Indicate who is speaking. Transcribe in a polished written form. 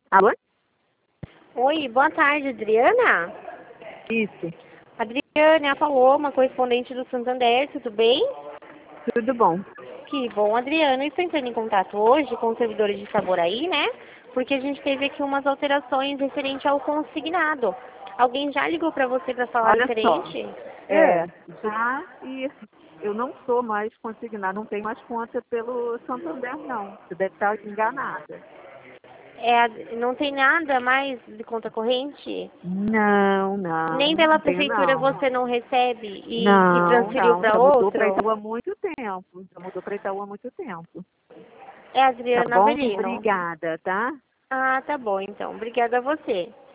Speaker 1: Alô?
Speaker 2: Oi, boa tarde, Adriana.
Speaker 1: Isso,
Speaker 2: Adriana, falou, uma correspondente do Santander, tudo bem?
Speaker 1: tudo bom.
Speaker 2: Que bom, Adriana. Eu estou entrando em contato hoje com os servidores de favor aí, né? Porque a gente teve aqui umas alterações referente ao consignado. Alguém já ligou para você para falar
Speaker 1: Olha só,
Speaker 2: referente?
Speaker 1: já e eu não sou mais consignada, não tenho mais conta pelo Santander, não. Você deve estar enganada.
Speaker 2: Não tem nada mais de conta corrente?
Speaker 1: Não,
Speaker 2: Nem
Speaker 1: não,
Speaker 2: pela
Speaker 1: não tenho
Speaker 2: prefeitura
Speaker 1: não.
Speaker 2: você não recebe e
Speaker 1: Não,
Speaker 2: transferiu
Speaker 1: não,
Speaker 2: para
Speaker 1: já mudou para
Speaker 2: outro?
Speaker 1: Itaú há muito tempo. Já mudou para Itaú há muito tempo.
Speaker 2: É
Speaker 1: Tá
Speaker 2: Adriana
Speaker 1: bom?
Speaker 2: Avelino.
Speaker 1: Obrigada, tá?
Speaker 2: Ah, tá bom então. Obrigada a você.